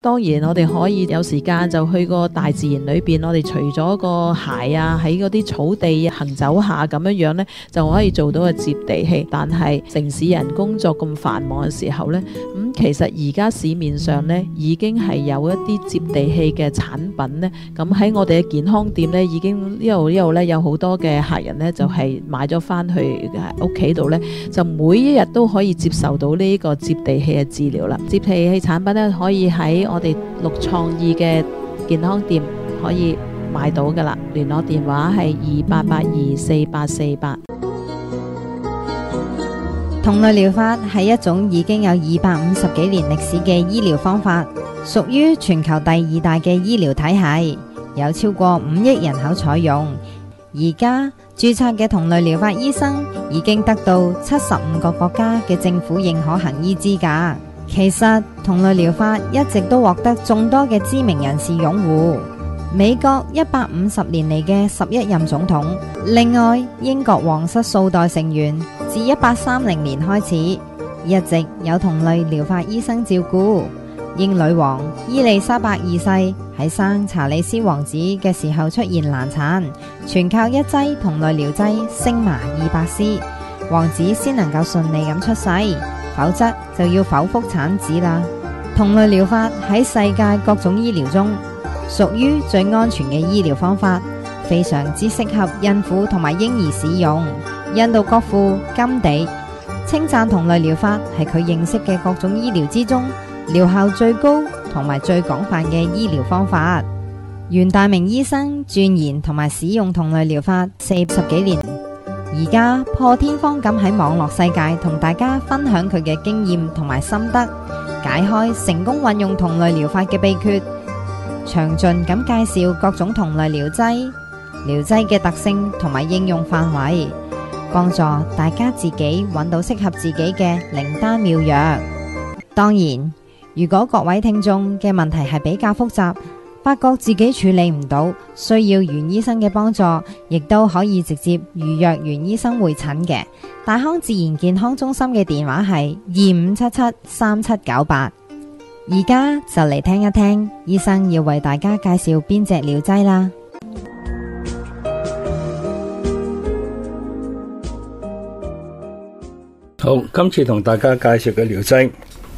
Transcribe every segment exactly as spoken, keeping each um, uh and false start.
當然我哋可以有時間就去個大自然裏邊，我哋除咗個鞋啊，喺嗰啲草地行走下咁樣樣呢，就可以做到個接地氣。但係城市人工作咁繁忙嘅時候呢，咁、嗯、其實而家市面上呢已經係有一啲接地氣嘅產品呢。咁喺我哋嘅健康店呢，已經呢度呢度呢有好多嘅客人呢，就係、是、買咗翻去屋企度呢，就每一日都可以接受到呢個接地氣嘅治療啦。接地氣產品呢，可以喺我哋綠創意嘅健康店可以買到噶啦，聯絡電話係二八八二四八四八。 同類療法係一種已經有二百五十幾年歷史嘅醫療方法，屬於全球第二大嘅醫療體系，有超過五億人口採用。而家註冊嘅同類療法醫生已經得到七十五個國家嘅政府認可行醫資格。其實同類療法一直都獲得眾多嘅知名人士擁護。美國一百五十年嚟嘅十一任總統，另外英國皇室數代成員自一八三零年開始一直有同類療法醫生照顧。英女王伊麗莎白二世喺生查理斯王子嘅時候出現難產，全靠一劑同類療劑星麻二百絲，王子先能夠順利咁出世，否則就要剖腹產子啦。同類療法喺世界各種醫療中屬於最安全嘅醫療方法，非常之適合孕婦同埋嬰兒使用。印度國父甘地稱讚同類療法係佢認識嘅各種醫療之中療效最高同埋最廣泛嘅醫療方法。袁大明醫生鑽研同埋使用同類療法四十幾年，而家破天荒咁喺網絡世界同大家分享佢嘅經驗同埋心得，解開成功運用同類療法嘅秘訣，詳盡咁介紹各種同類療劑、療劑嘅特性同埋應用範圍，幫助大家自己揾到適合自己嘅靈丹妙藥。當然，如果各位聽眾嘅問題係比較複雜，發覺自己處理唔到，需要袁醫生嘅幫助，亦都可以直接預約袁醫生會診嘅。大康自然健康中心嘅電話係二五七七三七九八。而家就嚟聽一聽醫生要為大家介紹邊隻療劑啦。 好，今次同大家介紹嘅療劑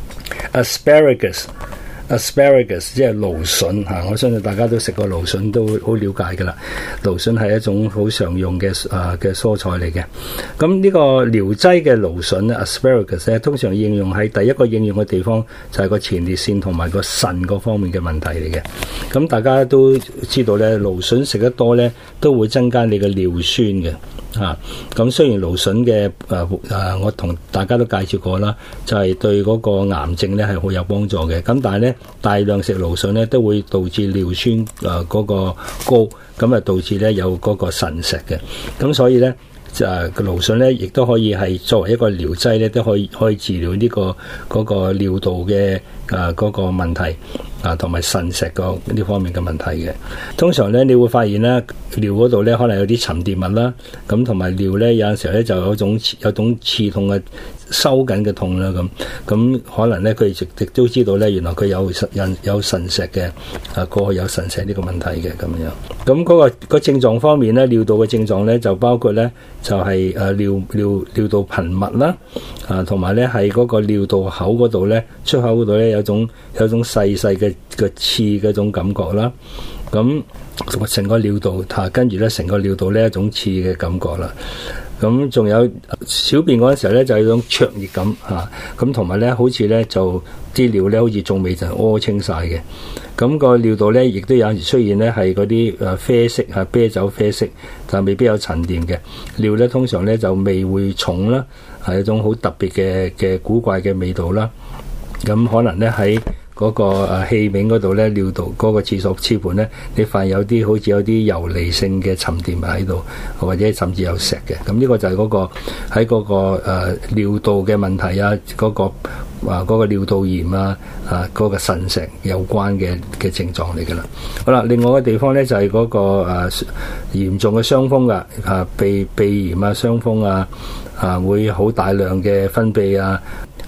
Asparagus Asparagus 即係蘆筍吓，我相信大家都食過蘆筍，都好了解噶啦。蘆筍係一種好常用嘅誒嘅蔬菜嚟嘅。咁呢個療劑嘅蘆筍 Asparagus 咧，通常應用喺第一個應用嘅地方就係個前列腺同埋個腎嗰方面嘅問題嚟嘅。咁大家都知道咧，蘆筍食得多咧，都會增加你嘅尿酸嘅。啊，咁雖然蘆筍嘅誒誒，我同大家都介紹過啦，就係、是、對嗰個癌症咧係好有幫助嘅。咁但係咧，大量食蘆筍咧都會導致尿酸誒嗰、呃那個高，咁啊導致咧有嗰個腎石嘅。咁所以咧就誒個蘆筍咧，亦都可以係作為一個療劑咧，都可以可以治療呢、這個嗰、那個尿道嘅誒嗰個問題。啊，同埋腎石個呢方面嘅問題嘅，通常咧你會發現咧尿嗰度咧可能有啲沉澱物啦，咁同埋尿咧有陣時候咧就有種有種刺痛嘅收緊嘅痛啦，咁咁可能咧佢哋亦都知道咧原來佢有腎有腎石嘅，啊過去有腎石呢個問題嘅咁樣。咁嗰、嗰個、嗰個症狀方面咧，尿道嘅症狀咧就包括咧就係、是、誒尿尿尿道頻密啦，啊同埋咧喺嗰個尿道口嗰度咧出口嗰度咧有種有種細細嘅個刺嗰種感覺啦，咁成個尿道吓，跟住咧成個尿道呢一種刺嘅感覺啦，咁仲有小便嗰陣時候咧就有一種灼熱感吓，咁同埋咧好似咧就啲尿咧好似仲未就屙清晒嘅，咁個尿道咧亦都有時出現咧係嗰啲誒啡色吓，啤酒啡色，但未必有沉澱嘅尿咧，通常咧就味會重啦，係一種好特別嘅嘅古怪嘅味道啦，咁可能咧喺嗰個誒器皿嗰度咧，尿道嗰個廁所黐盤咧，你發現有啲好似有啲游離性嘅沉澱物喺度，或者甚至有石嘅。咁呢個就係嗰、嗰個喺嗰、嗰個、呃、尿道嘅問題啊，嗰、嗰個啊嗰、嗰個尿道炎啊啊嗰、嗰個腎石有關嘅嘅症狀嚟㗎啦。好啦，另外個地方咧就係、係、嗰、嗰個誒、呃、嚴重嘅傷風㗎，啊鼻鼻炎啊傷風啊啊會好大量嘅分泌啊。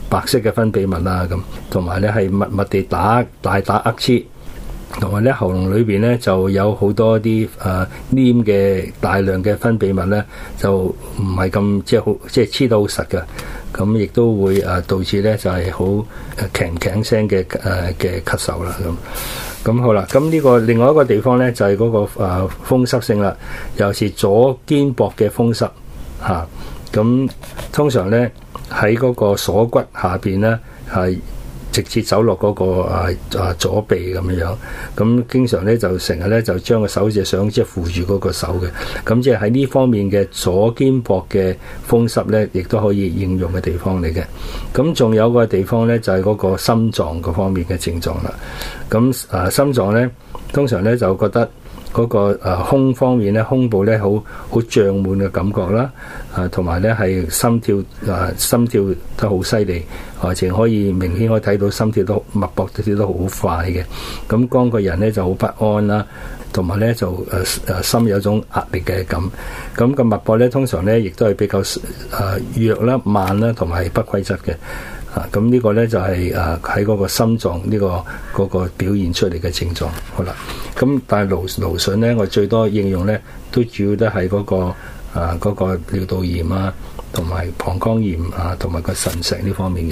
白色嘅分泌物啊咁，同埋咧係密密地打大打呃黐。同埋咧，喉嚨裏邊咧就有好多啲誒黏嘅大量嘅分泌物咧，就唔係咁即係好即係黐到好實嘅，咁亦都會誒導致咧就係好誒鉗鉗聲嘅誒嘅咳嗽啦咁。咁好啦，咁呢個另外一個地方咧就係嗰個誒風濕性啦，尤其是左肩膊嘅風濕嚇。咁通常咧喺嗰個鎖骨下邊咧係直接走落嗰個啊啊左臂咁樣樣，咁經常咧就成日咧就將個手指想即係扶住嗰個手嘅，咁即係喺呢方面嘅左肩膊嘅風濕咧，亦都可以應用嘅地方嚟嘅。咁仲有個地方咧就係嗰個心臟嗰方面嘅症狀啦。咁啊心臟咧通常咧就覺得嗰個誒胸方面咧，胸部咧好好脹滿嘅感覺啦，啊同埋咧係心跳啊心跳得好犀利，而且可以明顯可以睇到心跳都脈搏跳得好快嘅。咁當個人咧就好不安啦，同埋咧就誒誒心有種壓力嘅感。咁個脈搏咧通常咧亦都係比較誒弱啦、慢啦，同埋不規則嘅。啊，咁呢個咧就係誒喺嗰個心臟呢個嗰個表現出嚟嘅症狀。好啦，咁但係勞勞損咧，我最多應用咧都主要都係嗰個啊嗰個尿道炎啊，同埋膀胱炎啊，同埋個腎石呢方面嘅。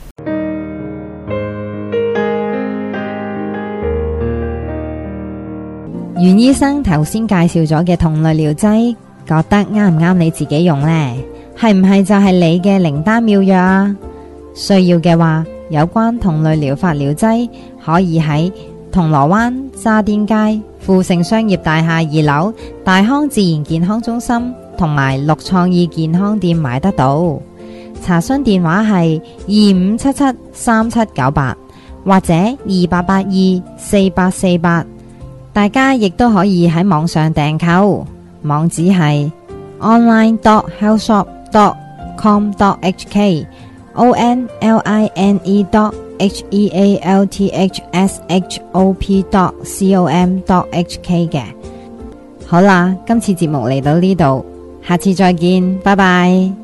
袁醫生頭先介紹咗嘅同類療劑，覺得啱唔啱你自己用呢？係唔係就係你嘅靈丹妙藥啊？需要嘅話，有關同類療法療劑可以喺銅鑼灣渣甸街富盛商業大廈二樓大康自然健康中心同埋綠創意健康店買得到。查詢電話係二五七七三七九八或者二八八二四八四八。大家亦都可以喺網上訂購，網址係 online dot health shop dot com dot h k o n l i n e dot h e a l t h s h o p dot com dot h k 嘅。好啦，今次節目嚟到呢度，下次再見，拜拜。